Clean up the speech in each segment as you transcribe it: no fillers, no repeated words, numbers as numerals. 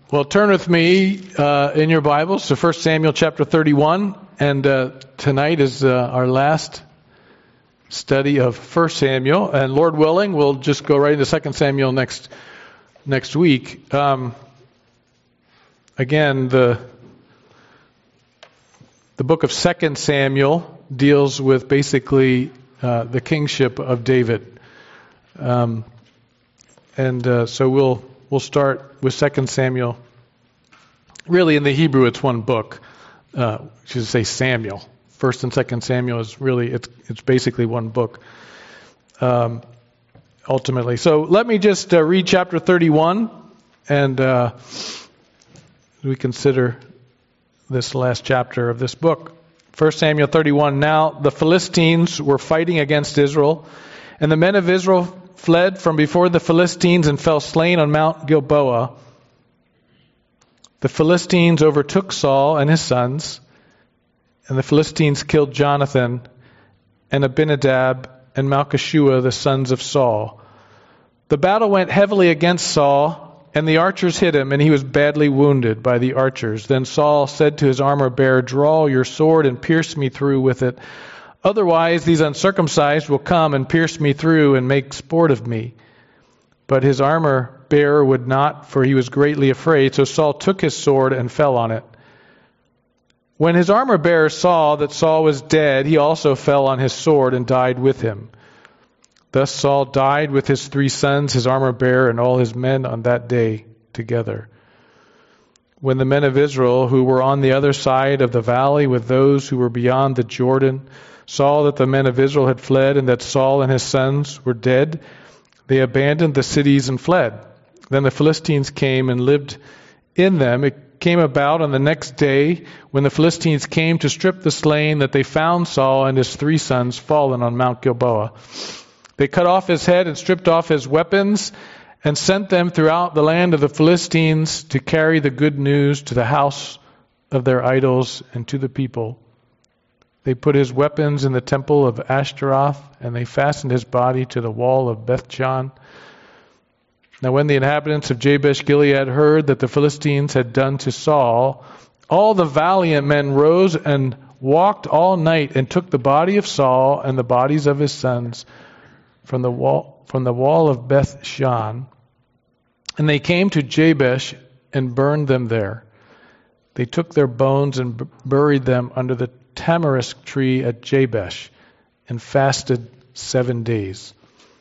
Well, turn with me in your Bibles to 1 Samuel chapter 31, and tonight is our last study of 1 Samuel, and Lord willing, we'll just go right into 2 Samuel next week. Again, the book of 2 Samuel deals with basically the kingship of David, so we'll start with 2 Samuel. Really, in the Hebrew, it's one book. I should say Samuel. 1st and 2nd Samuel is really, it's basically one book, ultimately. So let me just read chapter 31, and we consider this last chapter of this book. 1 Samuel 31, Now the Philistines were fighting against Israel, and the men of Israel fled from before the Philistines and fell slain on Mount Gilboa. The Philistines overtook Saul and his sons, and the Philistines killed Jonathan and Abinadab and Malchishua, the sons of Saul. The battle went heavily against Saul, and the archers hit him, and he was badly wounded by the archers. Then Saul said to his armor-bearer, "Draw your sword and pierce me through with it. Otherwise, these uncircumcised will come and pierce me through and make sport of me." But his armor-bearer would not, for he was greatly afraid. So Saul took his sword and fell on it. When his armor-bearer saw that Saul was dead, he also fell on his sword and died with him. Thus Saul died with his 3 sons, his armor-bearer, and all his men on that day together. When the men of Israel, who were on the other side of the valley with those who were beyond the Jordan, saw that the men of Israel had fled and that Saul and his sons were dead, they abandoned the cities and fled. Then the Philistines came and lived in them. It came about on the next day, when the Philistines came to strip the slain, that they found Saul and his 3 sons fallen on Mount Gilboa. They cut off his head and stripped off his weapons and sent them throughout the land of the Philistines to carry the good news to the house of their idols and to the people. They put his weapons in the temple of Ashtaroth, and they fastened his body to the wall of Bethshan. Now when the inhabitants of Jabesh Gilead heard that the Philistines had done to Saul, all the valiant men rose and walked all night and took the body of Saul and the bodies of his sons from the wall of Bethshan. And they came to Jabesh and burned them there. They took their bones and buried them under the tamarisk tree at Jabesh and fasted 7 days.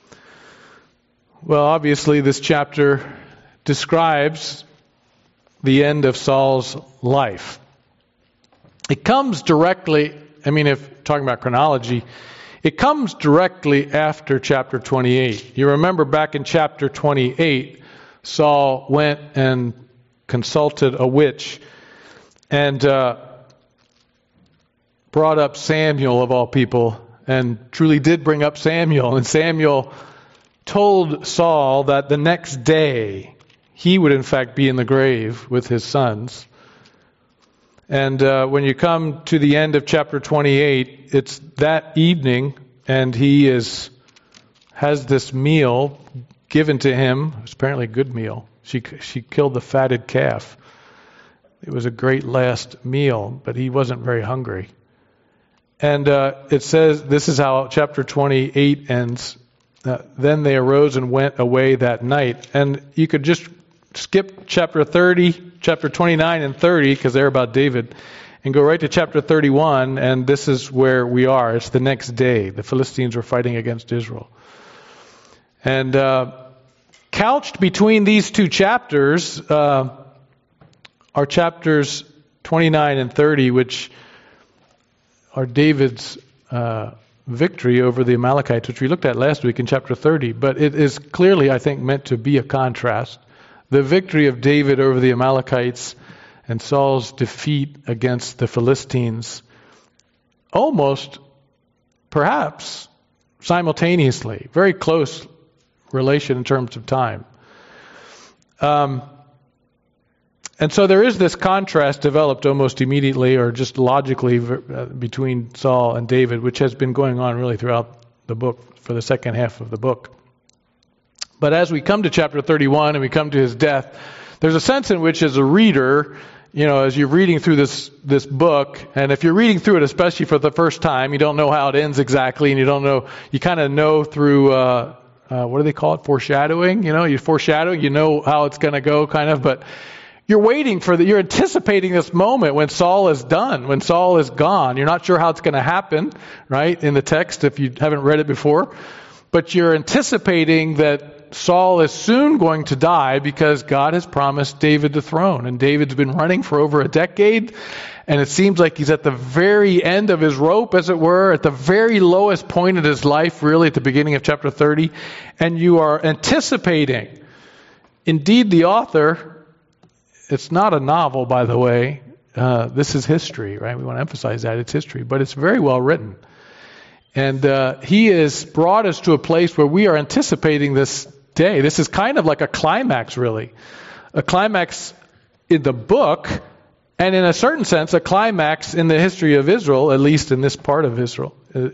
Well, obviously this chapter describes the end of Saul's life. It comes directly, if talking about chronology, it comes directly after chapter 28. You remember back in chapter 28, Saul went and consulted a witch and brought up Samuel of all people, and truly did bring up Samuel. And Samuel told Saul that the next day he would in fact be in the grave with his sons. And when you come to the end of chapter 28, it's that evening, and he has this meal given to him. It's apparently a good meal. She killed the fatted calf. It was a great last meal, but he wasn't very hungry. And it says, this is how chapter 28 ends. Then they arose and went away that night. And you could just skip chapter 30, chapter 29 and 30, because they're about David, and go right to chapter 31, and this is where we are. It's the next day. The Philistines were fighting against Israel. And couched between these 2 chapters are chapters 29 and 30, which are David's victory over the Amalekites, which we looked at last week in chapter 30. But it is clearly, I think, meant to be a contrast. The victory of David over the Amalekites and Saul's defeat against the Philistines, almost, perhaps, simultaneously. Very close relation in terms of time. And so there is this contrast developed almost immediately, or just logically, between Saul and David, which has been going on really throughout the book, for the second half of the book. But as we come to chapter 31 and we come to his death, There's a sense in which, as a reader, as you're reading through this book, and if you're reading through it, especially for the first time, you don't know how it ends exactly, and you kind of know through, what do they call it? Foreshadowing? You foreshadow, you know how it's going to go, kind of, but you're waiting you're anticipating this moment when Saul is done, when Saul is gone. You're not sure how it's going to happen, right, in the text if you haven't read it before. But you're anticipating that Saul is soon going to die because God has promised David the throne. And David's been running for over a decade, and it seems like he's at the very end of his rope, as it were, at the very lowest point in his life, really, at the beginning of chapter 30. And you are anticipating. Indeed, the author... It's not a novel, by the way. This is history, right? We want to emphasize that. It's history, but it's very well written. And he has brought us to a place where we are anticipating this day. This is kind of like a climax, really. A climax in the book, and in a certain sense, a climax in the history of Israel, at least in this part of Israel.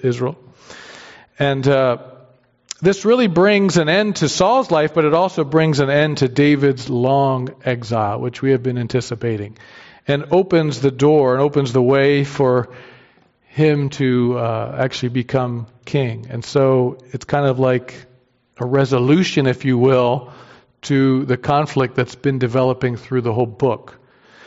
And this really brings an end to Saul's life, but it also brings an end to David's long exile, which we have been anticipating, and opens the door and opens the way for him to actually become king. And so it's kind of like a resolution, if you will, to the conflict that's been developing through the whole book.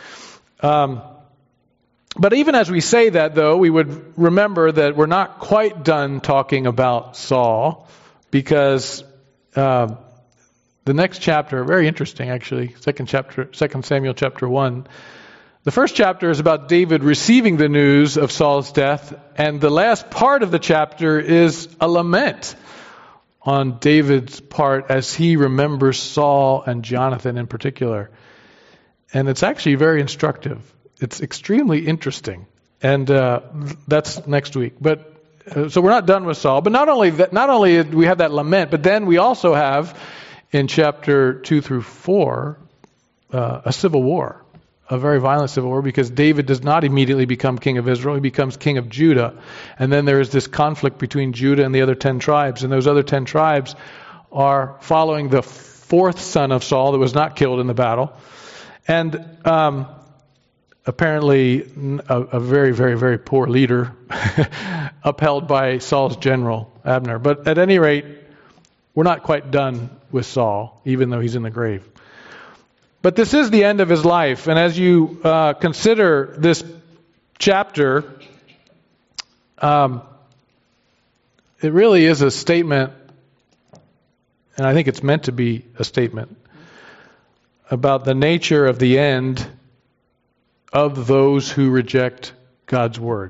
But even as we say that, though, we would remember that we're not quite done talking about Saul, because the next chapter, very interesting actually, 2 Samuel chapter 1. The first chapter is about David receiving the news of Saul's death, and the last part of the chapter is a lament on David's part as he remembers Saul and Jonathan in particular. And it's actually very instructive. It's extremely interesting. And that's next week. But so we're not done with Saul, but not only do we have that lament, but then we also have in chapter 2 through 4 a civil war, a very violent civil war, because David does not immediately become king of Israel; he becomes king of Judah, and then there is this conflict between Judah and the other 10 tribes, and those other 10 tribes are following the fourth son of Saul that was not killed in the battle, and apparently a very, very, very poor leader upheld by Saul's general, Abner. But at any rate, we're not quite done with Saul, even though he's in the grave. But this is the end of his life. And as you consider this chapter, it really is a statement, and I think it's meant to be a statement, about the nature of the end of those who reject God's word.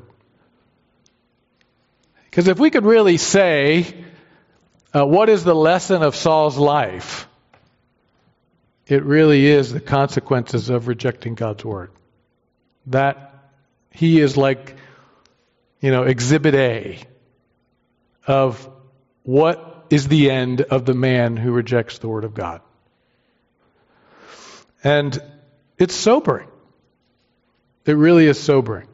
Because if we could really say, what is the lesson of Saul's life? It really is the consequences of rejecting God's word. That he is like, exhibit A of what is the end of the man who rejects the word of God. And it's sobering. It really is sobering.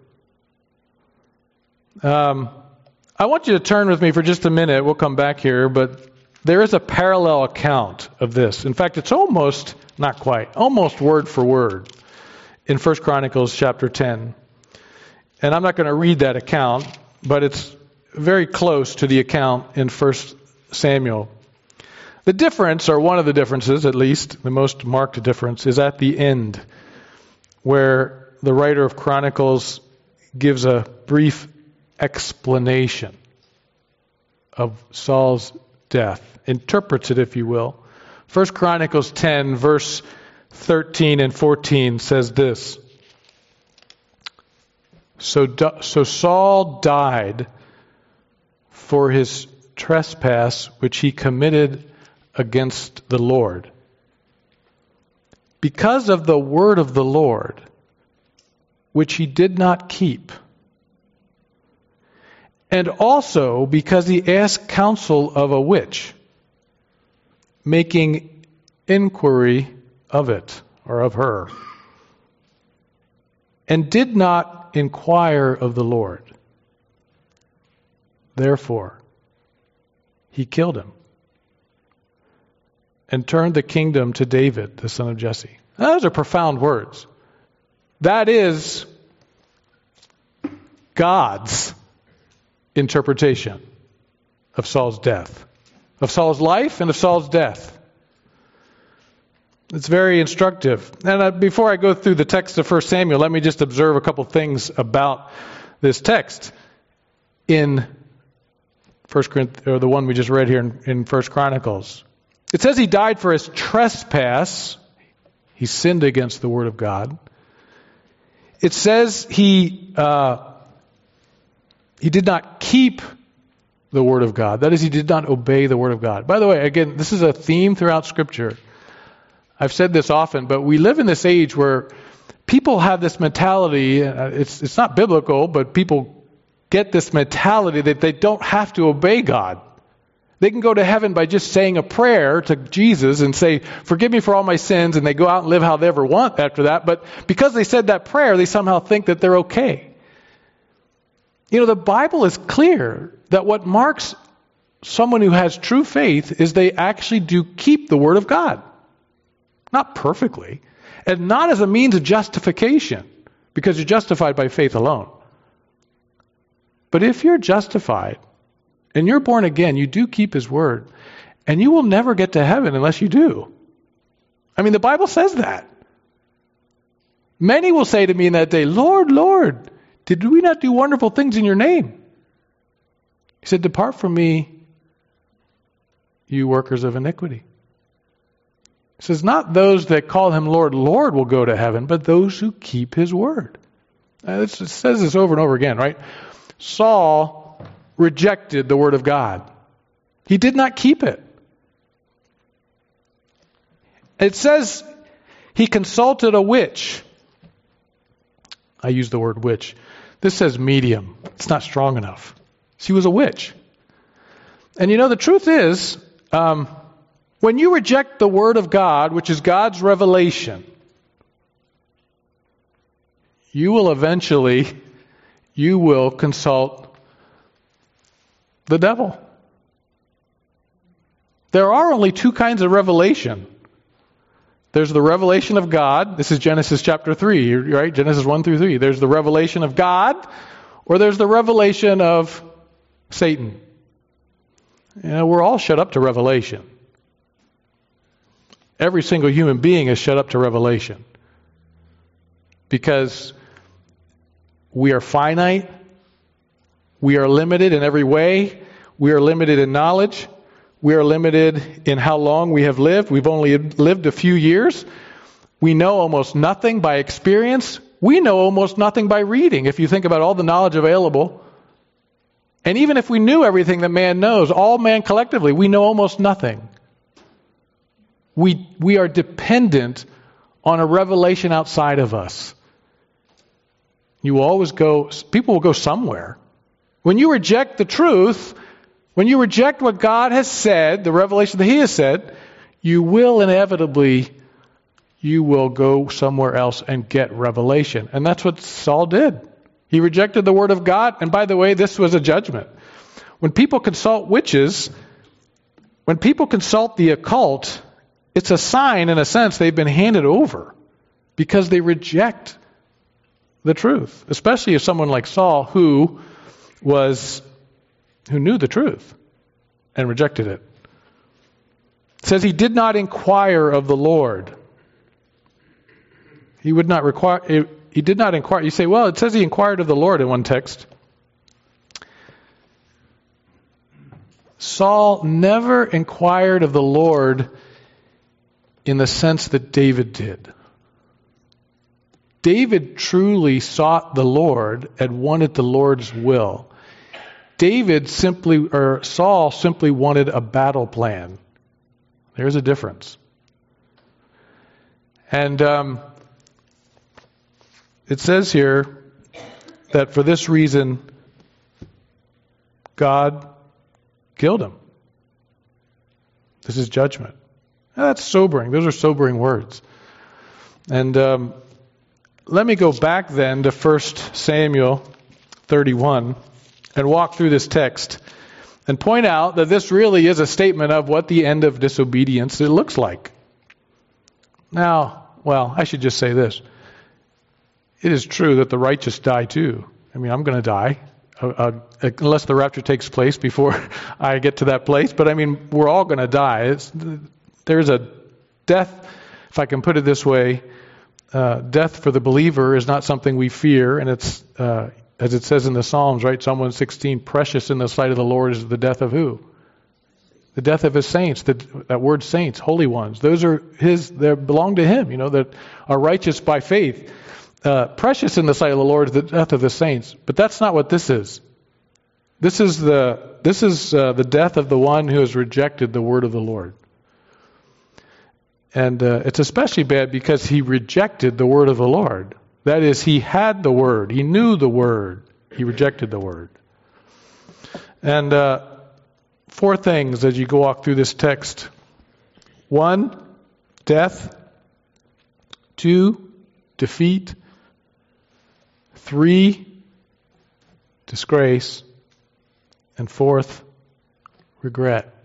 I want you to turn with me for just a minute. We'll come back here, but there is a parallel account of this. In fact, it's almost, not quite, almost word for word in 1 Chronicles chapter 10. And I'm not going to read that account, but it's very close to the account in 1 Samuel. The difference, or one of the differences at least, the most marked difference, is at the end, where the writer of Chronicles gives a brief explanation of Saul's death, interprets it, if you will. 1 Chronicles 10, verse 13 and 14 says this: So Saul died for his trespass which he committed against the Lord, because of the word of the Lord, which he did not keep, and also because he asked counsel of a witch, making inquiry of it, or of her, and did not inquire of the Lord. Therefore, he killed him and turned the kingdom to David, the son of Jesse. Those are profound words. That is God's interpretation of Saul's death, of Saul's life and of Saul's death. It's very instructive. And before I go through the text of 1 Samuel, let me just observe a couple things about this text in 1 Corinthians, or the one we just read here in 1 Chronicles. It says he died for his trespass. He sinned against the word of God. It says he did not keep the word of God. That is, he did not obey the word of God. By the way, again, this is a theme throughout Scripture. I've said this often, but we live in this age where people have this mentality. It's not biblical, but people get this mentality that they don't have to obey God. They can go to heaven by just saying a prayer to Jesus and say, forgive me for all my sins, and they go out and live how they ever want after that. But because they said that prayer, they somehow think that they're okay. You know, the Bible is clear that what marks someone who has true faith is they actually do keep the Word of God. Not perfectly, and not as a means of justification, because you're justified by faith alone. But if you're justified, and you're born again, you do keep His Word. And you will never get to heaven unless you do. I mean, the Bible says that. Many will say to me in that day, Lord, Lord, did we not do wonderful things in your name? He said, depart from me, you workers of iniquity. He says, not those that call him Lord, Lord will go to heaven, but those who keep his word. It says this over and over again, right? Saul rejected the word of God. He did not keep it. It says he consulted a witch. I use the word witch. This says medium. It's not strong enough. She was a witch. And you know, the truth is, when you reject the word of God, which is God's revelation, you will consult the devil. There are only two kinds of revelation. There's the revelation of God. This is Genesis chapter 3, right? Genesis 1 through 3. There's the revelation of God, or there's the revelation of Satan. You know, we're all shut up to revelation. Every single human being is shut up to revelation. Because we are finite. We are limited in every way. We are limited in knowledge. We are limited in how long we have lived. We've only lived a few years. We know almost nothing by experience. We know almost nothing by reading. If you think about all the knowledge available, and even if we knew everything that man knows, all man collectively, we know almost nothing. We are dependent on a revelation outside of us. You will always go, people will go somewhere. When you reject the truth, when you reject what God has said, the revelation that He has said, you will inevitably, you will go somewhere else and get revelation. And that's what Saul did. He rejected the word of God. And by the way, this was a judgment. When people consult witches, when people consult the occult, it's a sign, in a sense, they've been handed over because they reject the truth. Especially if someone like Saul, who knew the truth and rejected it. It says he did not inquire of the Lord. He did not inquire. You say, well, it says he inquired of the Lord in one text. Saul never inquired of the Lord in the sense that David did. David truly sought the Lord and wanted the Lord's will. Saul simply wanted a battle plan. There's a difference. And it says here that for this reason, God killed him. This is judgment. Now, that's sobering. Those are sobering words. And let me go back then to 1 Samuel 31 and walk through this text and point out that this really is a statement of what the end of disobedience looks like. Now, Well, I should just say this. It is true that the righteous die too. I mean, I'm going to die, unless the rapture takes place before I get to that place. But I mean, we're all going to die. There's a death, if I can put it this way, death for the believer is not something we fear, and it's, as it says in the Psalms, right? Psalm 116, precious in the sight of the Lord is the death of who? The death of his saints. That word saints, holy ones. Those are his, they belong to him, that are righteous by faith. Precious in the sight of the Lord is the death of the saints. But that's not what this is. This is the death of the one who has rejected the word of the Lord. And it's especially bad because he rejected the word of the Lord. That is, he had the word. He knew the word. He rejected the word. And 4 things as you go walk through this text. 1, death. 2, defeat. 3, disgrace. And 4th, regret.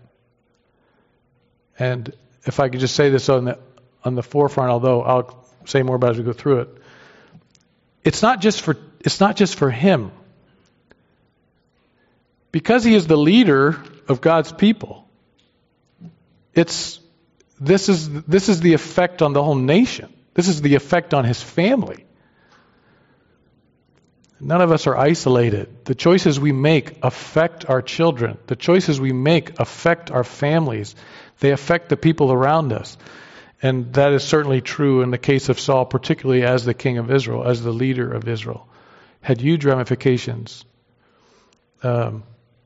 And if I could just say this on the forefront, although I'll say more about it as we go through it. It's not just for him. Because he is the leader of God's people. This is the effect on the whole nation. This is the effect on his family. None of us are isolated. The choices we make affect our children. The choices we make affect our families. They affect the people around us. And that is certainly true in the case of Saul, particularly as the king of Israel, as the leader of Israel. Had huge ramifications on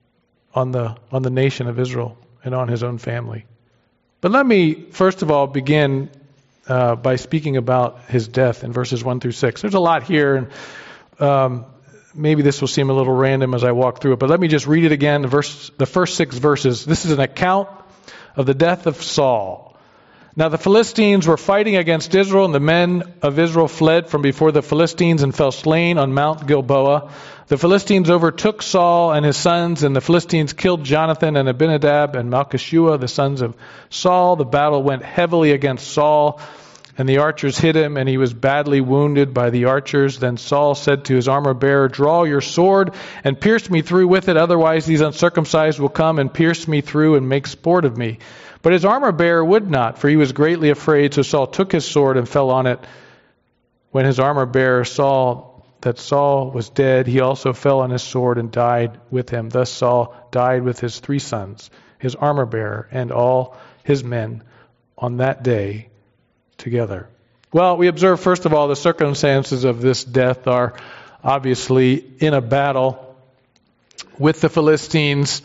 the nation of Israel and on his own family. But let me, first of all, begin by speaking about his death in verses 1 through 6. There's a lot here, and maybe this will seem a little random as I walk through it, but let me just read it again, the first 6 verses. This is an account of the death of Saul. Now the Philistines were fighting against Israel, and the men of Israel fled from before the Philistines and fell slain on Mount Gilboa. The Philistines overtook Saul and his sons, and the Philistines killed Jonathan and Abinadab and Malchishua, the sons of Saul. The battle went heavily against Saul, and the archers hit him, and he was badly wounded by the archers. Then Saul said to his armor-bearer, "Draw your sword and pierce me through with it, otherwise these uncircumcised will come and pierce me through and make sport of me." But his armor-bearer would not, for he was greatly afraid. So Saul took his sword and fell on it. When his armor-bearer saw that Saul was dead, he also fell on his sword and died with him. Thus Saul died with his 3 sons, his armor-bearer, and all his men on that day together. Well, we observe, first of all, the circumstances of this death are obviously in a battle with the Philistines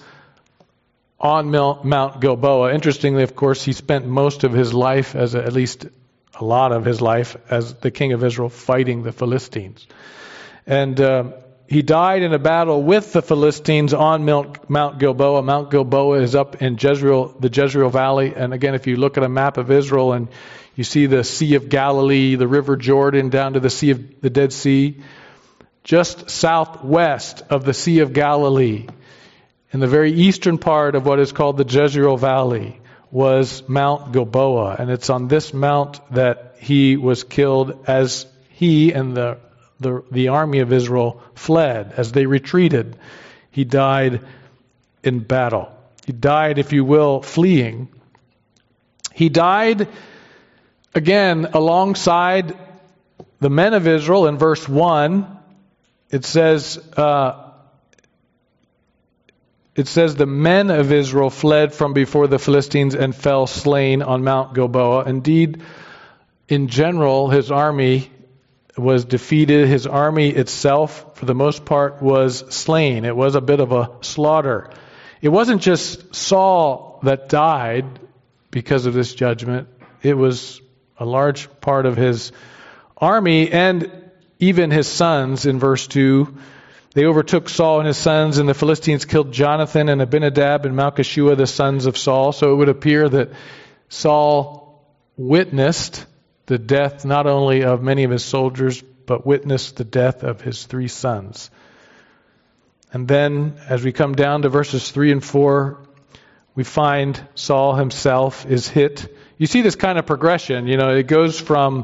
on Mount Gilboa. Interestingly, of course, he spent most of his life, at least a lot of his life, as the king of Israel fighting the Philistines. And he died in a battle with the Philistines on Mount Gilboa. Mount Gilboa is up in the Jezreel Valley. And again, if you look at a map of Israel and you see the Sea of Galilee, the River Jordan, down to the Dead Sea, just southwest of the Sea of Galilee, in the very eastern part of what is called the Jezreel Valley, was Mount Gilboa. And it's on this mount that he was killed as he and the army of Israel fled. As they retreated, he died in battle. He died, if you will, fleeing. He died, again, alongside the men of Israel. In verse 1, it says the men of Israel fled from before the Philistines and fell slain on Mount Gilboa. Indeed, in general, his army was defeated. His army itself, for the most part, was slain. It was a bit of a slaughter. It wasn't just Saul that died because of this judgment. It was a large part of his army and even his sons. In verse 2, they overtook Saul and his sons, and the Philistines killed Jonathan and Abinadab and Malchishua, the sons of Saul. So it would appear that Saul witnessed the death not only of many of his soldiers, but witnessed the death of his 3 sons. And then, as we come down to verses 3 and 4, we find Saul himself is hit. You see this kind of progression. It goes from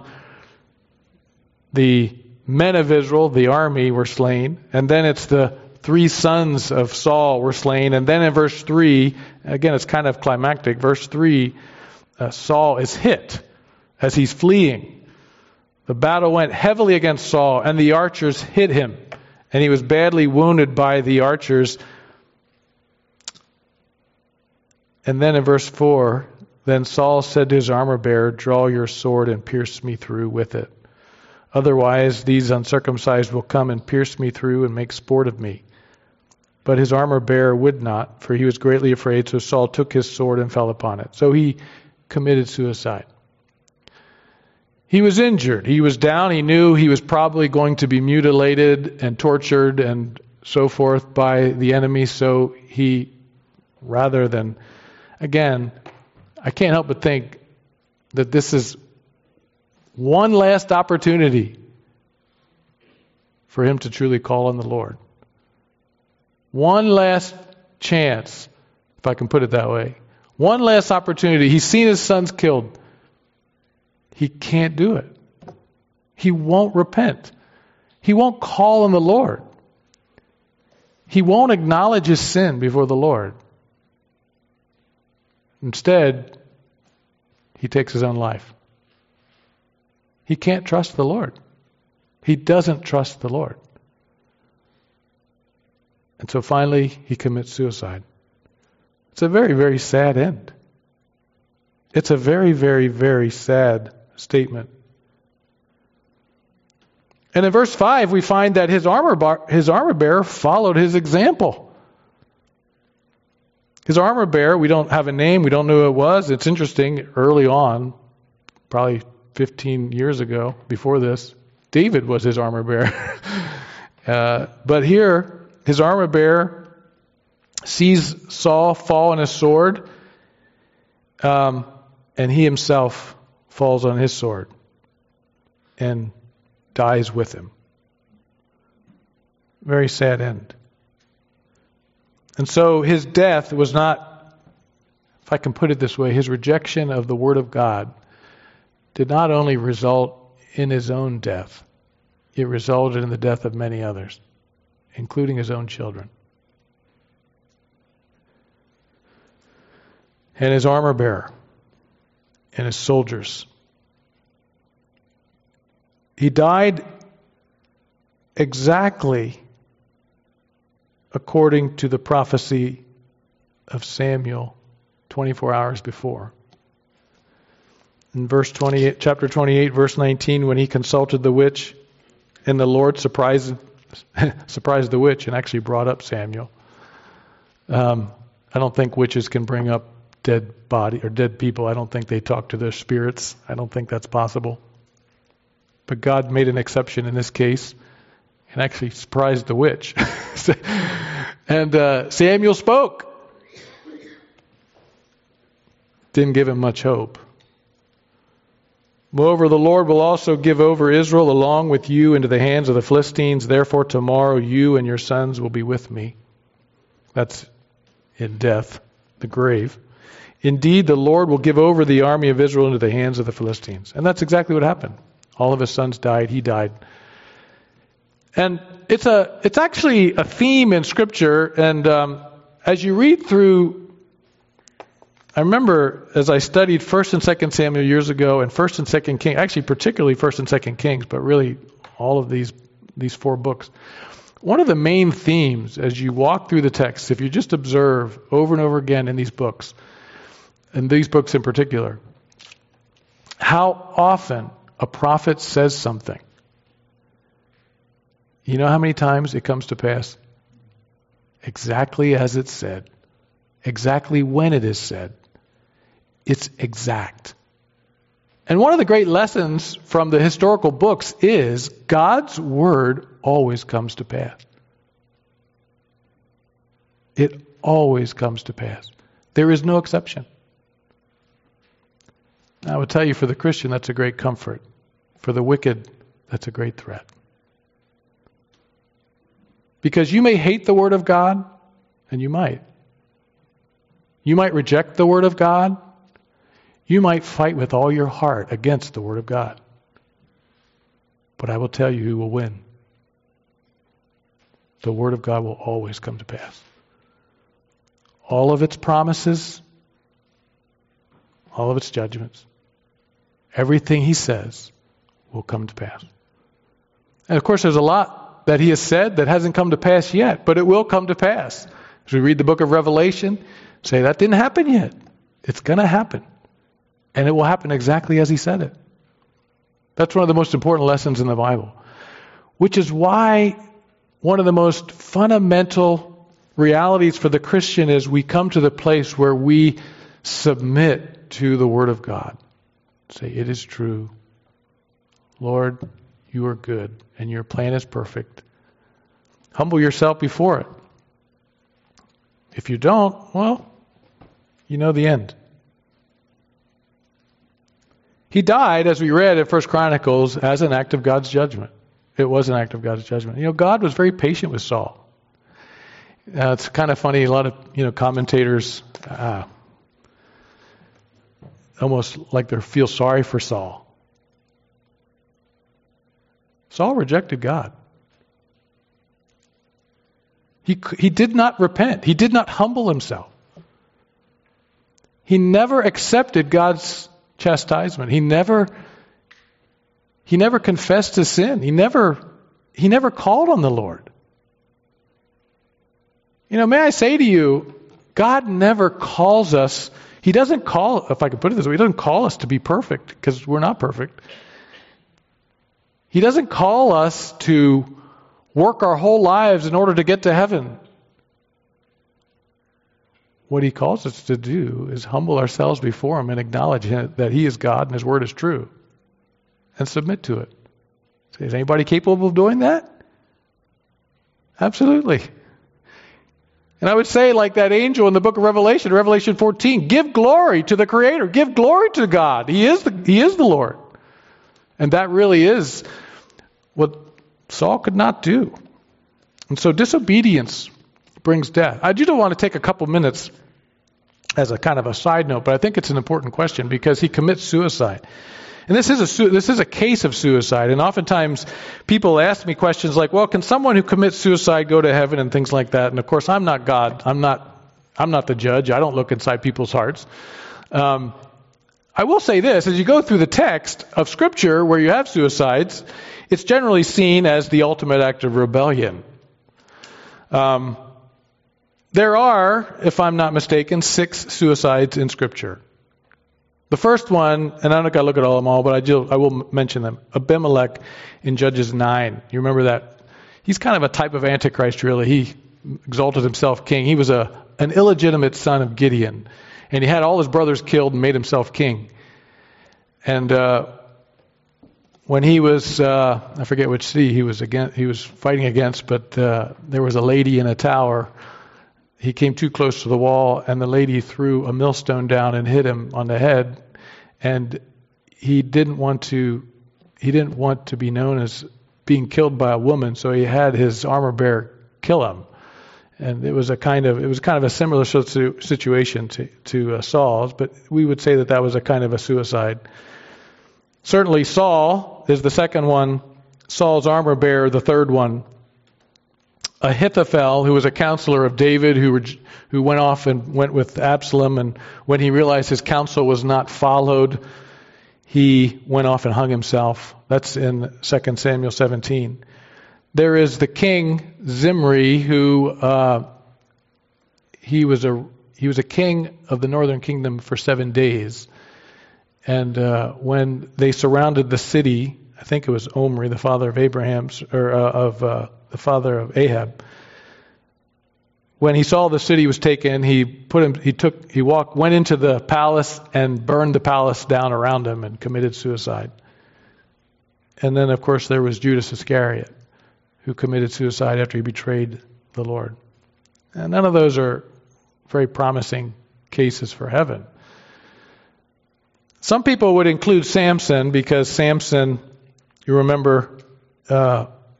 the men of Israel, the army, were slain, and then it's the 3 sons of Saul were slain, and then in verse 3, again, it's kind of climactic. Verse 3, Saul is hit as he's fleeing. The battle went heavily against Saul, and the archers hit him, and he was badly wounded by the archers. And then in verse 4, then Saul said to his armor-bearer, "Draw your sword and pierce me through with it. Otherwise, these uncircumcised will come and pierce me through and make sport of me." But his armor-bearer would not, for he was greatly afraid. So Saul took his sword and fell upon it. So he committed suicide. He was injured. He was down. He knew he was probably going to be mutilated and tortured and so forth by the enemy. So he, rather than, again, I can't help but think that this is one last opportunity for him to truly call on the Lord. One last chance, if I can put it that way. One last opportunity. He's seen his sons killed. He can't do it. He won't repent. He won't call on the Lord. He won't acknowledge his sin before the Lord. Instead, he takes his own life. He can't trust the Lord. He doesn't trust the Lord. And so finally, he commits suicide. It's a very, very sad end. It's a very, very, very sad statement. And in verse 5, we find that his armor-bearer followed his example. His armor-bearer, we don't have a name, we don't know who it was. It's interesting, early on, probably 15 years ago, before this, David was his armor-bearer. But here, his armor-bearer sees Saul fall on his sword, and he himself falls on his sword and dies with him. Very sad end. And so his death was not, if I can put it this way, his rejection of the Word of God did not only result in his own death, it resulted in the death of many others, including his own children. And his armor-bearer and his soldiers. He died exactly according to the prophecy of Samuel 24 hours before. In chapter 28, verse 19, when he consulted the witch, and the Lord surprised the witch and actually brought up Samuel. I don't think witches can bring up dead body or dead people. I don't think they talk to their spirits. I don't think that's possible. But God made an exception in this case and actually surprised the witch. And Samuel spoke. Didn't give him much hope. Moreover, the Lord will also give over Israel along with you into the hands of the Philistines. Therefore, tomorrow you and your sons will be with me. That's in death, the grave. Indeed, the Lord will give over the army of Israel into the hands of the Philistines. And that's exactly what happened. All of his sons died. He died. And it's actually a theme in Scripture. And as you read through, I remember as I studied 1st and 2nd Samuel years ago, and 1st and 2nd Kings, actually particularly 1st and 2nd Kings, but really all of these 4 books. One of the main themes as you walk through the text, if you just observe over and over again in these books, and these books in particular, how often a prophet says something. You know how many times it comes to pass? Exactly as it's said. Exactly when it is said. It's exact. And one of the great lessons from the historical books is God's word always comes to pass. It always comes to pass. There is no exception. I would tell you, for the Christian, that's a great comfort. For the wicked, that's a great threat. Because you may hate the Word of God, and you might. You might reject the Word of God. You might fight with all your heart against the Word of God. But I will tell you who will win. The Word of God will always come to pass. All of its promises, all of its judgments, everything He says will come to pass. And of course, there's a lot that He has said that hasn't come to pass yet, but it will come to pass. As we read the book of Revelation, say that didn't happen yet. It's going to happen. And it will happen exactly as He said it. That's one of the most important lessons in the Bible. Which is why one of the most fundamental realities for the Christian is we come to the place where we submit to the Word of God. Say, it is true. Lord, you are good, and your plan is perfect. Humble yourself before it. If you don't, well, you know the end. He died, as we read in 1 Chronicles, as an act of God's judgment. It was an act of God's judgment. God was very patient with Saul. It's kind of funny. A lot of commentators almost like they feel sorry for Saul. Saul rejected God. He did not repent. He did not humble himself. He never accepted God's chastisement. He never confessed his sin. He never called on the Lord. May I say to you, God never calls us. He doesn't call, if I could put it this way, He doesn't call us to be perfect because we're not perfect. He doesn't call us to work our whole lives in order to get to heaven. What He calls us to do is humble ourselves before Him and acknowledge that He is God and His Word is true. And submit to it. Is anybody capable of doing that? Absolutely. And I would say, like that angel in the book of Revelation, Revelation 14, give glory to the Creator. Give glory to God. He is the Lord. And that really is what Saul could not do. And so disobedience brings death. I do want to take a couple minutes as a kind of a side note, but I think it's an important question because he commits suicide. And this is a case of suicide. And oftentimes people ask me questions like, well, can someone who commits suicide go to heaven and things like that? And of course, I'm not God. I'm not the judge. I don't look inside people's hearts. I will say this, as you go through the text of Scripture where you have suicides, it's generally seen as the ultimate act of rebellion. There are, if I'm not mistaken, 6 suicides in Scripture. The first one, and I'm not going to look at all of them all, but I will mention them. Abimelech in Judges 9. You remember that? He's kind of a type of Antichrist, really. He exalted himself king. He was an illegitimate son of Gideon. And he had all his brothers killed and made himself king. And when he was, I forget which city he was fighting against, but there was a lady in a tower. He came too close to the wall, and the lady threw a millstone down and hit him on the head. And he didn't want to be known as being killed by a woman, so he had his armor bearer kill him. And it was kind of a similar situation to Saul's, but we would say that was a kind of a suicide. Certainly Saul is the second one. Saul's armor bearer, the third one. Ahithophel, who was a counselor of David, who went off and went with Absalom, and when he realized his counsel was not followed, he went off and hung himself. That's in 2 Samuel 17. There is the king Zimri, who he was a king of the northern kingdom for 7 days, and when they surrounded the city, I think it was Omri, the father of the father of Ahab. When he saw the city was taken, went into the palace and burned the palace down around him and committed suicide. And then, of course, there was Judas Iscariot, who committed suicide after he betrayed the Lord. And none of those are very promising cases for heaven. Some people would include Samson because Samson, you remember,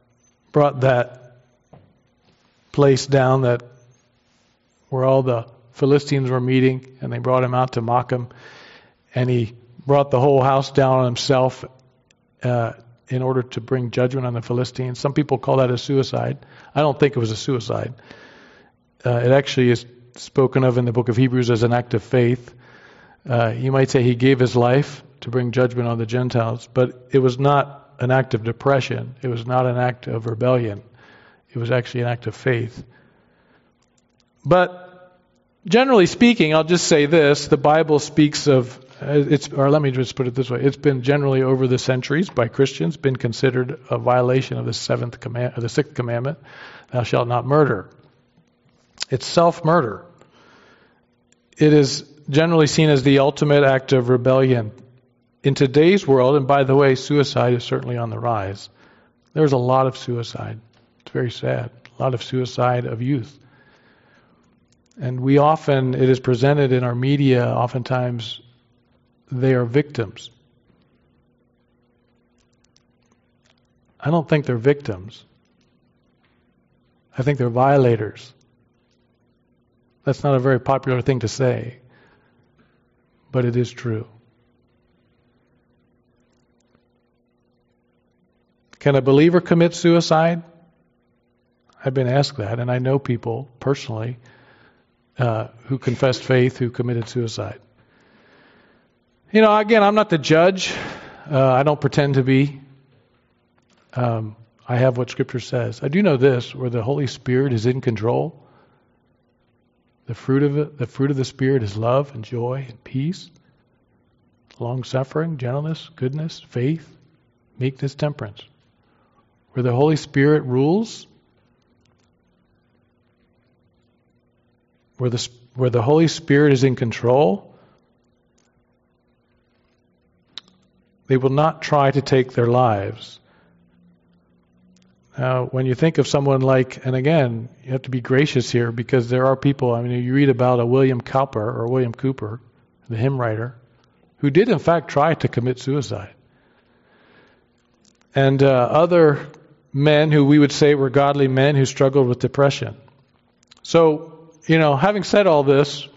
brought that place down where all the Philistines were meeting, and they brought him out to mock him, and he brought the whole house down on himself in order to bring judgment on the Philistines. Some people call that a suicide. I don't think it was a suicide. It actually is spoken of in the book of Hebrews as an act of faith. You might say he gave his life to bring judgment on the Gentiles, but it was not an act of depression. It was not an act of rebellion. It was actually an act of faith. But generally speaking, I'll just say this, the Bible speaks of, or let me just put it this way, it's been generally over the centuries by Christians been considered a violation of the sixth commandment, thou shalt not murder. It's self-murder. It is generally seen as the ultimate act of rebellion. In today's world, and by the way, suicide is certainly on the rise. There's a lot of suicide. It's very sad. A lot of suicide of youth. And it is presented in our media, oftentimes they are victims. I don't think they're victims. I think they're violators. That's not a very popular thing to say, but it is true. Can a believer commit suicide? I've been asked that, and I know people personally who confessed faith who committed suicide. Again, I'm not the judge. I don't pretend to be. I have what Scripture says. I do know this, where the Holy Spirit is in control. The fruit of the Spirit is love and joy and peace, long-suffering, gentleness, goodness, faith, meekness, temperance. Where the Holy Spirit rules, where the Holy Spirit is in control, they will not try to take their lives. Now, when you think of someone like, and again, you have to be gracious here because there are people, you read about a William Cooper, the hymn writer, who did in fact try to commit suicide. And other men who we would say were godly men who struggled with depression. So, having said all this,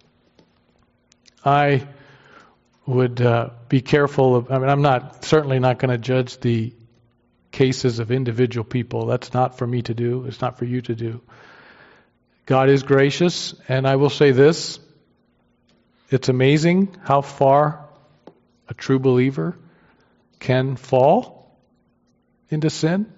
I would be careful I'm certainly not going to judge the cases of individual people. That's not for me to do. It's not for you to do. God is gracious, and I will say this, it's amazing how far a true believer can fall into sin.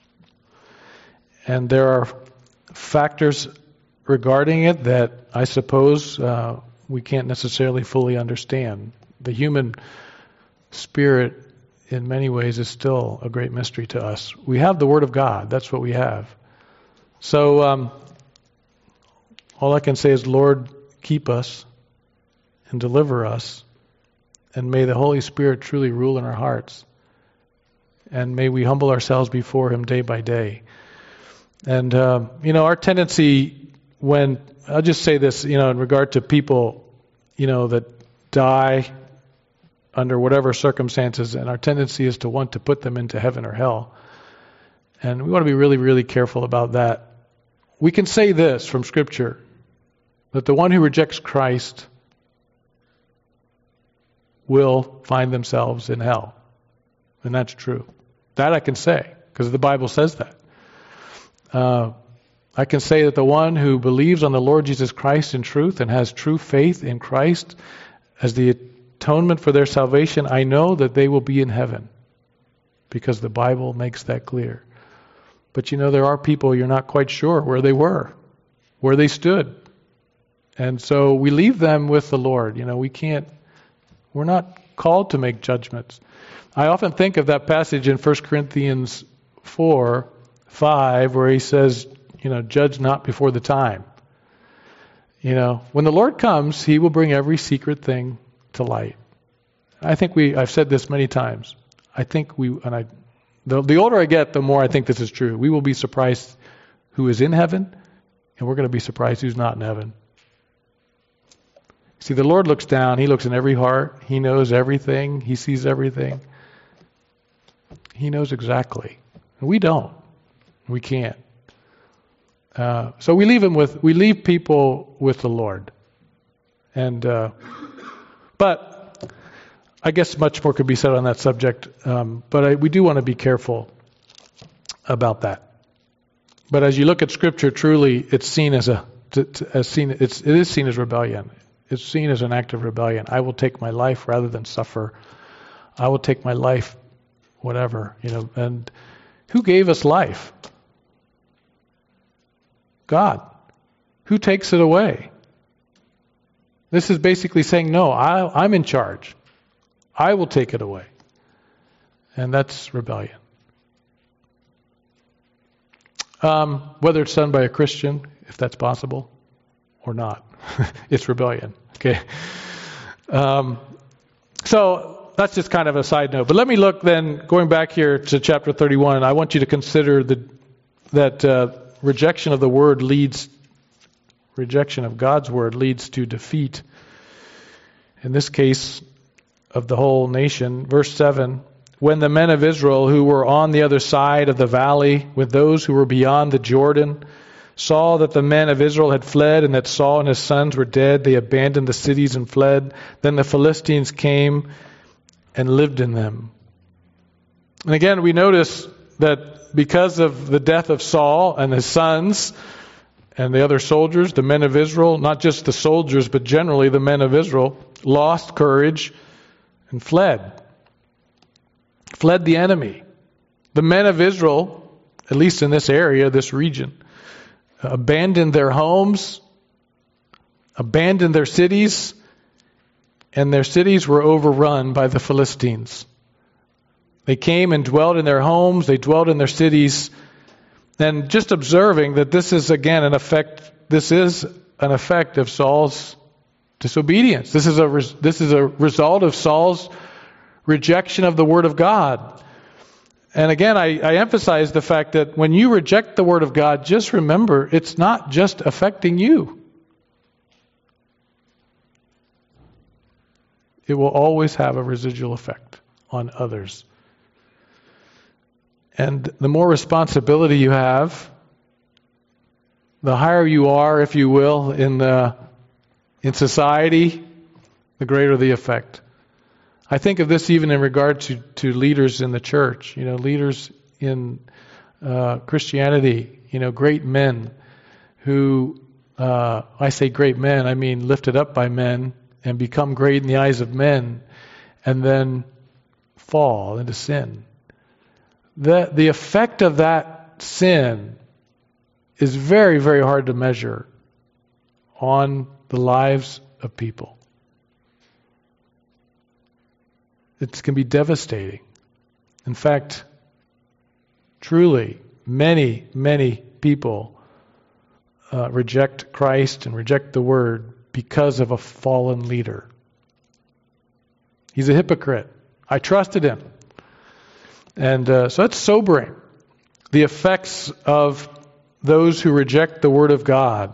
And there are factors regarding it that I suppose we can't necessarily fully understand. The human spirit in many ways is still a great mystery to us. We have the Word of God. That's what we have. So all I can say is, Lord, keep us and deliver us, and may the Holy Spirit truly rule in our hearts, and may we humble ourselves before Him day by day. And our tendency I'll just say this, in regard to people, that die under whatever circumstances, and our tendency is to want to put them into heaven or hell. And we want to be really, really careful about that. We can say this from Scripture, that the one who rejects Christ will find themselves in hell. And that's true. That I can say, because the Bible says that. I can say that the one who believes on the Lord Jesus Christ in truth and has true faith in Christ as the atonement for their salvation, I know that they will be in heaven, because the Bible makes that clear. But there are people you're not quite sure where they were, where they stood. And so we leave them with the Lord. We're not called to make judgments. I often think of that passage in 1 Corinthians 4:5 where he says, judge not before the time. When the Lord comes, He will bring every secret thing to light. I've said this many times. The older I get, the more I think this is true. We will be surprised who is in heaven, and we're going to be surprised who's not in heaven. See, the Lord looks down. He looks in every heart. He knows everything. He sees everything. He knows exactly. And we don't. We can't. So we leave people with the Lord. And but I guess much more could be said on that subject. But we do want to be careful about that. But as you look at Scripture, truly, it's seen as it is seen as rebellion. It's seen as an act of rebellion. I will take my life rather than suffer. I will take my life, whatever, And who gave us life? God. Who takes it away? This is basically saying, no, I'm in charge. I will take it away. And that's rebellion. Whether it's done by a Christian, if that's possible, or not, it's rebellion. Okay. So that's just kind of a side note. But let me look then, going back here to chapter 31, I want you to consider that rejection of the word rejection of God's word leads to defeat. In this case, of the whole nation. Verse 7, when the men of Israel who were on the other side of the valley with those who were beyond the Jordan saw that the men of Israel had fled and that Saul and his sons were dead, they abandoned the cities and fled. Then the Philistines came and lived in them. And again, we notice that because of the death of Saul and his sons and the other soldiers, the men of Israel, not just the soldiers, but generally the men of Israel, lost courage and fled the enemy. The men of Israel, at least in this area, this region, abandoned their homes, abandoned their cities, and their cities were overrun by the Philistines. They came and dwelled in their homes, they dwelled in their cities, and just observing that this is again an effect of Saul's disobedience. This is a result of Saul's rejection of the Word of God. And again, I emphasize the fact that when you reject the Word of God, just remember, it's not just affecting you. It will always have a residual effect on others. And the more responsibility you have, the higher you are, if you will, in society, the greater the effect. I think of this even in regard to leaders in the church, leaders in Christianity, great men who, I say great men, I mean lifted up by men and become great in the eyes of men and then fall into sin. The effect of that sin is very, very hard to measure on the lives of people. It can be devastating. In fact, truly, many, many people reject Christ and reject the Word because of a fallen leader. He's a hypocrite. I trusted him. And so that's sobering. The effects of those who reject the Word of God.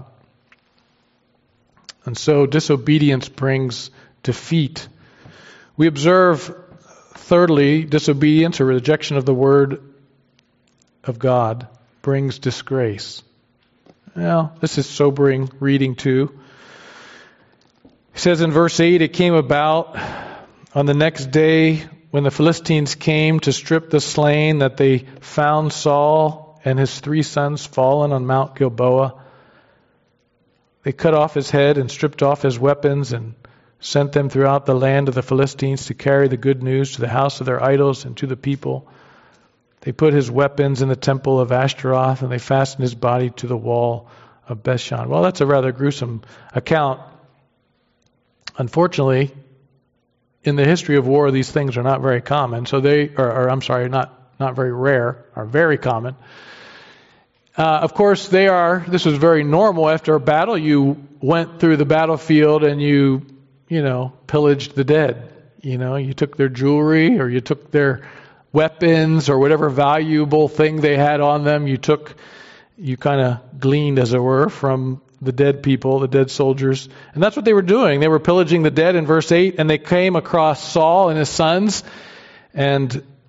And so disobedience brings defeat. We observe, thirdly, disobedience or rejection of the Word of God brings disgrace. Well, this is sobering reading too. He says in verse 8, it came about on the next day when the Philistines came to strip the slain that they found Saul and his 3 sons fallen on Mount Gilboa. They cut off his head and stripped off his weapons and sent them throughout the land of the Philistines to carry the good news to the house of their idols and to the people. They put his weapons in the temple of Ashtaroth, and they fastened his body to the wall of Bethshan. Well, that's a rather gruesome account. Unfortunately, in the history of war, these things are not very common. So not very rare, are very common. Of course, this was very normal. After a battle, you went through the battlefield and you pillaged the dead. You took their jewelry or you took their weapons or whatever valuable thing they had on them. You kind of gleaned, as it were, from the dead people, the dead soldiers. And that's what they were doing. They were pillaging the dead in verse 8, and they came across Saul and his sons, and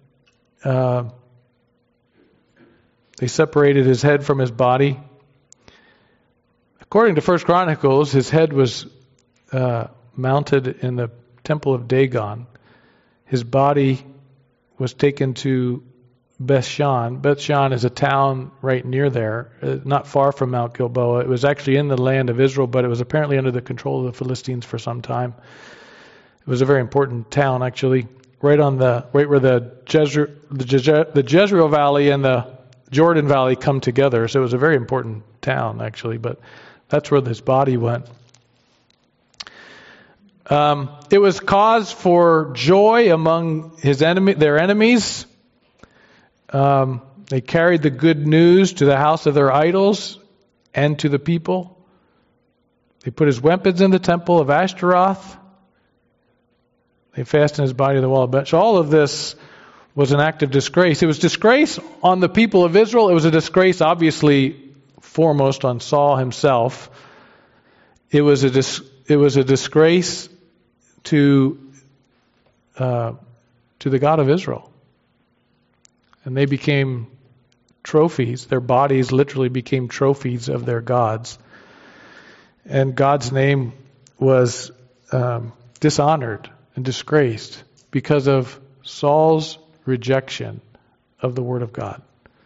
they separated his head from his body. According to 1 Chronicles, his head was mounted in the temple of Dagon. His body was taken to Bethshan. Bethshan is a town right near there, not far from Mount Gilboa. It was actually in the land of Israel, but it was apparently under the control of the Philistines for some time. It was a very important town, actually, right where the Jezreel Valley and the Jordan Valley come together. So it was a very important town, actually, but that's where this body went. It was cause for joy among their enemies. They carried the good news to the house of their idols and to the people. They put his weapons in the temple of Ashtaroth. They fastened his body to the wall of Beth. So all of this was an act of disgrace. It was disgrace on the people of Israel. It was a disgrace, obviously, foremost on Saul himself. It was a disgrace to the God of Israel. And they became trophies. Their bodies literally became trophies of their gods. And God's name was dishonored and disgraced because of Saul's rejection of the Word of God.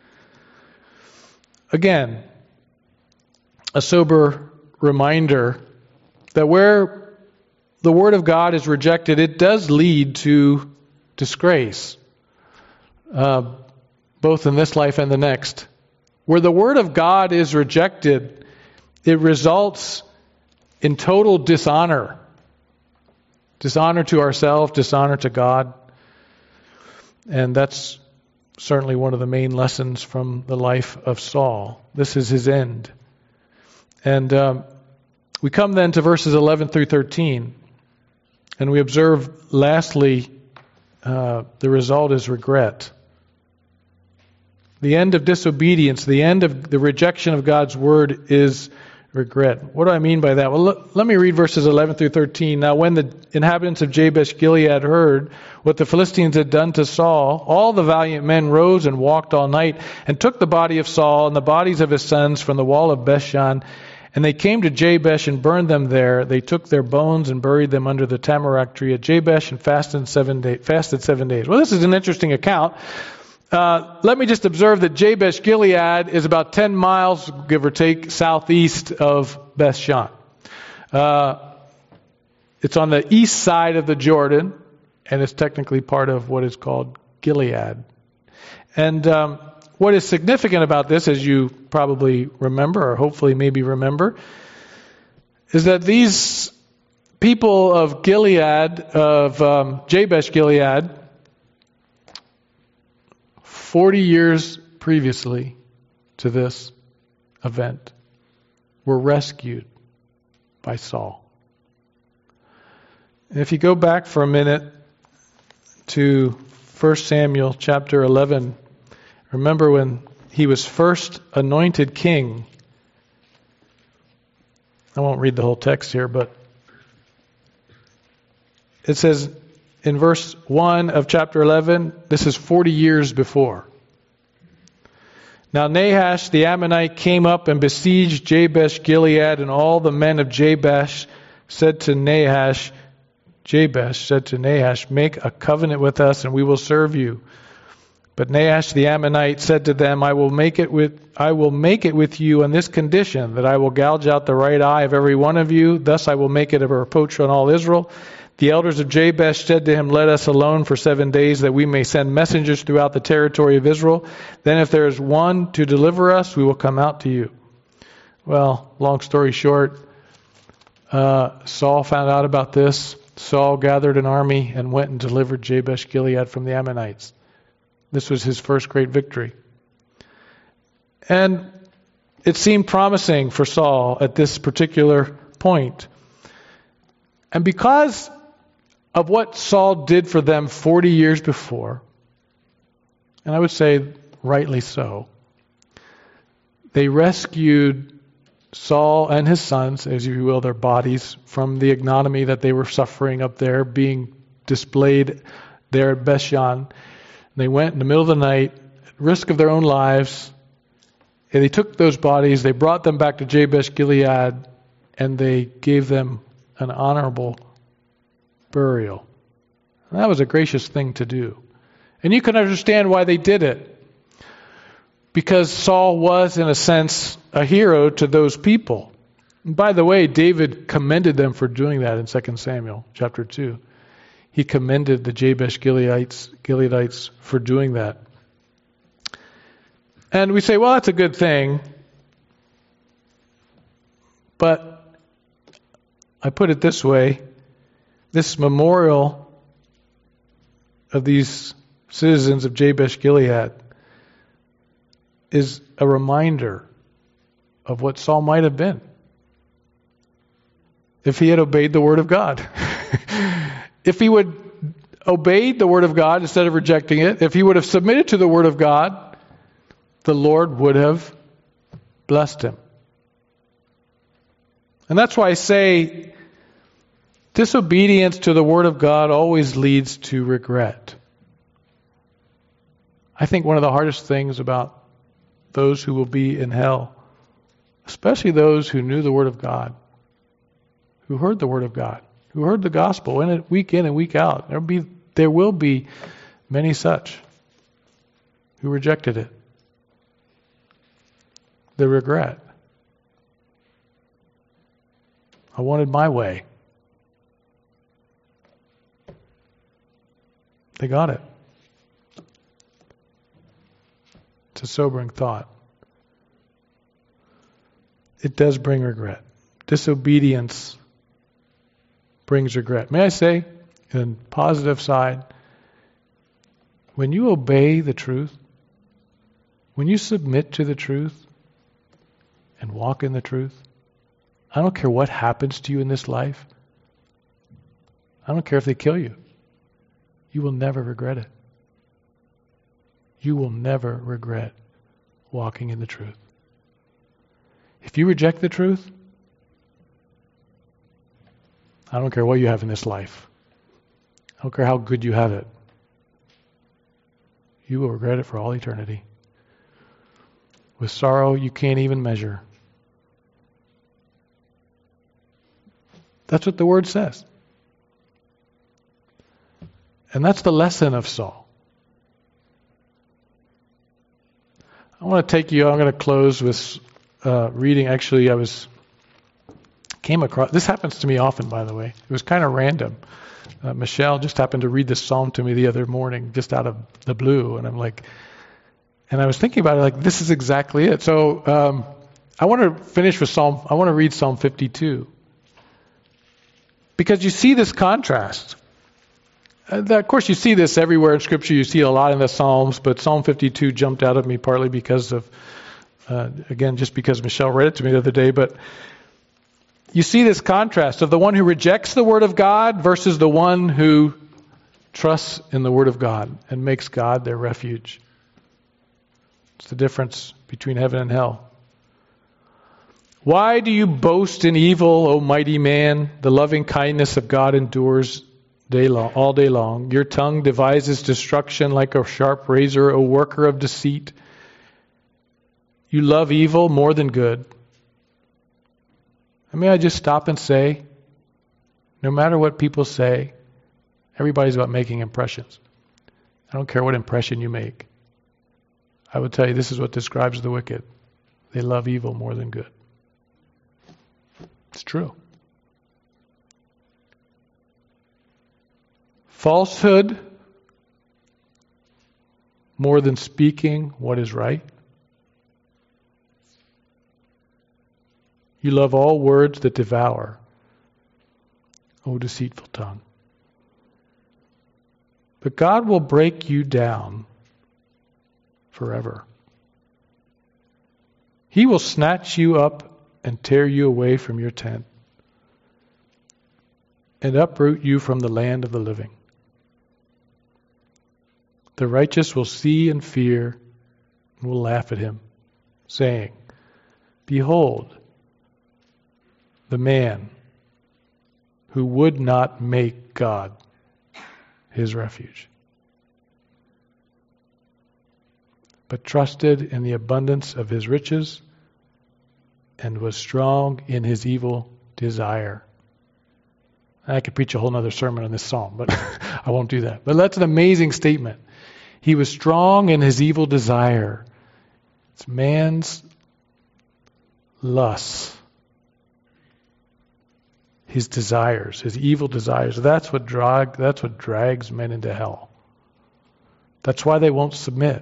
Again, a sober reminder that where the Word of God is rejected, it does lead to disgrace, both in this life and the next. Where the Word of God is rejected, it results in total dishonor. Dishonor to ourselves, dishonor to God. And that's certainly one of the main lessons from the life of Saul. This is his end. And we come then to verses 11 through 13. And we observe, lastly, the result is regret. The end of disobedience, the end of the rejection of God's word is regret. What do I mean by that? Well, let me read verses 11 through 13. Now, when the inhabitants of Jabesh Gilead heard what the Philistines had done to Saul, all the valiant men rose and walked all night and took the body of Saul and the bodies of his sons from the wall of Bethshan. And they came to Jabesh and burned them there. They took their bones and buried them under the tamarack tree at Jabesh and fasted 7 days. Well, this is an interesting account. Let me just observe that Jabesh Gilead is about 10 miles, give or take, southeast of Bethshan. It's on the east side of the Jordan, and it's technically part of what is called Gilead. And what is significant about this, as you probably remember, or hopefully maybe remember, is that these people of Gilead, of Jabesh Gilead, 40 years previously to this event, were rescued by Saul. And if you go back for a minute to 1 Samuel chapter 11, remember when he was first anointed king. I won't read the whole text here, but it says in verse 1 of chapter 11, this is 40 years before. Now Nahash the Ammonite came up and besieged Jabesh Gilead, and all the men of Jabesh said to Nahash, make a covenant with us and we will serve you. But Nahash the Ammonite said to them, I will make it with you on this condition, that I will gouge out the right eye of every one of you. Thus I will make it a reproach on all Israel. The elders of Jabesh said to him, let us alone for 7 days, that we may send messengers throughout the territory of Israel. Then if there is one to deliver us, we will come out to you. Well, long story short, Saul found out about this. Saul gathered an army and went and delivered Jabesh Gilead from the Ammonites. This was his first great victory. And it seemed promising for Saul at this particular point. And because of what Saul did for them 40 years before, and I would say rightly so, they rescued Saul and his sons, as you will, their bodies, from the ignominy that they were suffering up there, being displayed there at Bethshan. They went in the middle of the night, at risk of their own lives, and they took those bodies, they brought them back to Jabesh Gilead, and they gave them an honorable burial. And that was a gracious thing to do. And you can understand why they did it. Because Saul was, in a sense, a hero to those people. And by the way, David commended them for doing that in 2 Samuel chapter 2. He commended the Jabesh Gileadites for doing that. And we say, well, that's a good thing. But I put it this way. This memorial of these citizens of Jabesh Gilead is a reminder of what Saul might have been if he had obeyed the word of God. If he would obeyed the word of God instead of rejecting it, if he would have submitted to the word of God, the Lord would have blessed him. And that's why I say disobedience to the word of God always leads to regret. I think one of the hardest things about those who will be in hell, especially those who knew the word of God, who heard the word of God, who heard the gospel week in and week out. There will be many such who rejected it. The regret. I wanted my way. They got it. It's a sobering thought. It does bring regret. Disobedience brings regret. May I say, in positive side, when you obey the truth, when you submit to the truth and walk in the truth, I don't care what happens to you in this life. I don't care if they kill you. You will never regret it. You will never regret walking in the truth. If you reject the truth, I don't care what you have in this life. I don't care how good you have it. You will regret it for all eternity. With sorrow you can't even measure. That's what the word says. And that's the lesson of Saul. I'm going to close with reading. Actually, came across, this happens to me often, by the way. It was kind of random. Michelle just happened to read this psalm to me the other morning, just out of the blue. And I was thinking about it, this is exactly it. So I want to finish with I want to read Psalm 52. Because you see this contrast. Of course, you see this everywhere in Scripture. You see it a lot in the Psalms, but Psalm 52 jumped out at me partly because of, just because Michelle read it to me the other day. But you see this contrast of the one who rejects the Word of God versus the one who trusts in the Word of God and makes God their refuge. It's the difference between heaven and hell. Why do you boast in evil, O mighty man? The loving kindness of God endures all day long. Your tongue devises destruction like a sharp razor, O worker of deceit. You love evil more than good. And may I just stop and say, no matter what people say, everybody's about making impressions. I don't care what impression you make. I would tell you this is what describes the wicked. They love evil more than good. It's true. Falsehood more than speaking what is right. You love all words that devour, O deceitful tongue. But God will break you down forever. He will snatch you up and tear you away from your tent and uproot you from the land of the living. The righteous will see and fear and will laugh at him, saying, Behold, the man who would not make God his refuge, but trusted in the abundance of his riches and was strong in his evil desire. I could preach a whole other sermon on this psalm, but I won't do that. But that's an amazing statement. He was strong in his evil desire. It's man's lust. His desires, his evil desires. That's what drags men into hell. That's why they won't submit.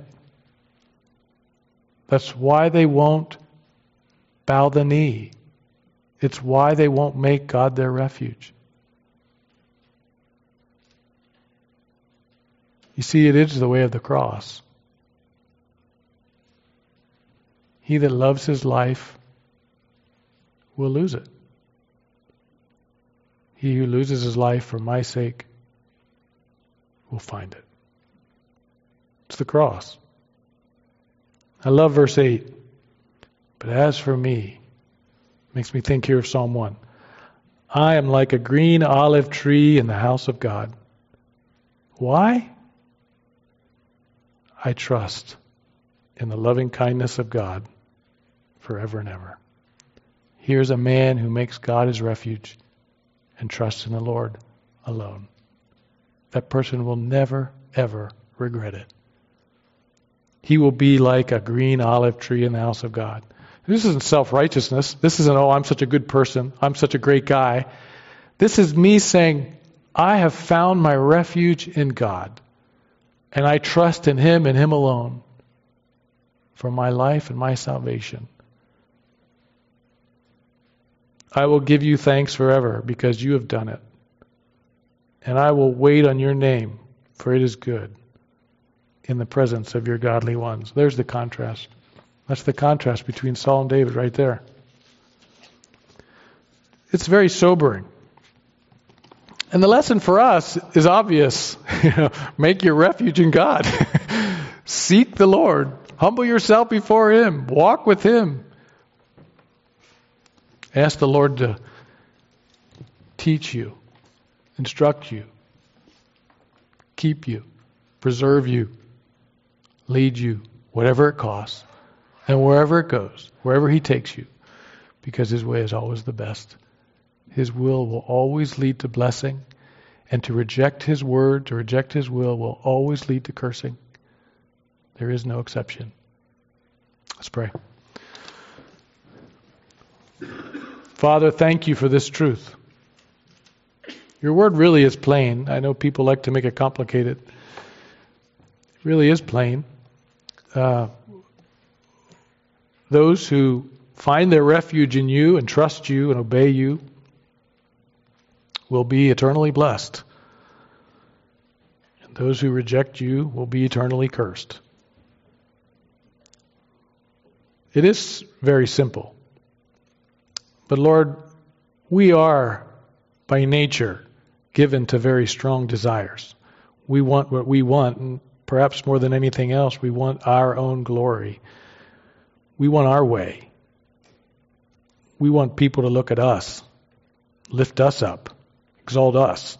That's why they won't bow the knee. It's why they won't make God their refuge. You see, it is the way of the cross. He that loves his life will lose it. He who loses his life for my sake will find it. It's the cross. I love verse 8. But as for me, makes me think here of Psalm 1. I am like a green olive tree in the house of God. Why? I trust in the loving kindness of God forever and ever. Here's a man who makes God his refuge and trusts in the Lord alone. That person will never, ever regret it. He will be like a green olive tree in the house of God. This isn't self-righteousness. This isn't, I'm such a good person. I'm such a great guy. This is me saying, I have found my refuge in God. And I trust in Him and Him alone for my life and my salvation. I will give you thanks forever because you have done it. And I will wait on your name, for it is good in the presence of your godly ones. There's the contrast. That's the contrast between Saul and David right there. It's very sobering. And the lesson for us is obvious. Make your refuge in God. Seek the Lord. Humble yourself before Him. Walk with Him. Ask the Lord to teach you, instruct you, keep you, preserve you, lead you, whatever it costs, and wherever it goes, wherever He takes you, because His way is always the best. His will always lead to blessing, and to reject His word, to reject His will always lead to cursing. There is no exception. Let's pray. Father, thank you for this truth. Your word really is plain. I know people like to make it complicated. It really is plain. Those who find their refuge in you and trust you and obey you will be eternally blessed. And those who reject you will be eternally cursed. It is very simple. But Lord, we are by nature given to very strong desires. We want what we want, and perhaps more than anything else, we want our own glory. We want our way. We want people to look at us, lift us up, exalt us.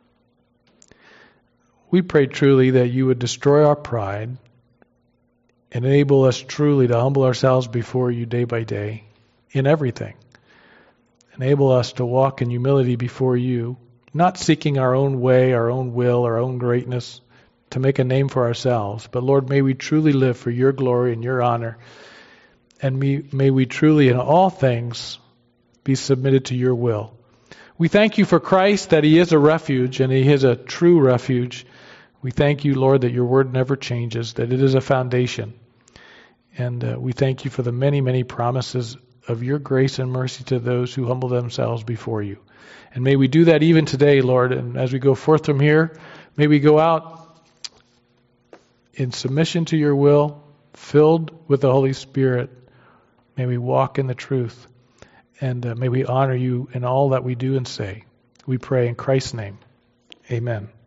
We pray truly that you would destroy our pride and enable us truly to humble ourselves before you day by day in everything. Enable us to walk in humility before you, not seeking our own way, our own will, our own greatness to make a name for ourselves. But Lord, may we truly live for your glory and your honor. And may we truly in all things be submitted to your will. We thank you for Christ, that He is a refuge, and He is a true refuge. We thank you, Lord, that your word never changes, that it is a foundation. And we thank you for the many, many promises of your grace and mercy to those who humble themselves before you. And may we do that even today, Lord. And as we go forth from here, may we go out in submission to your will, filled with the Holy Spirit. May we walk in the truth. And may we honor you in all that we do and say. We pray in Christ's name. Amen.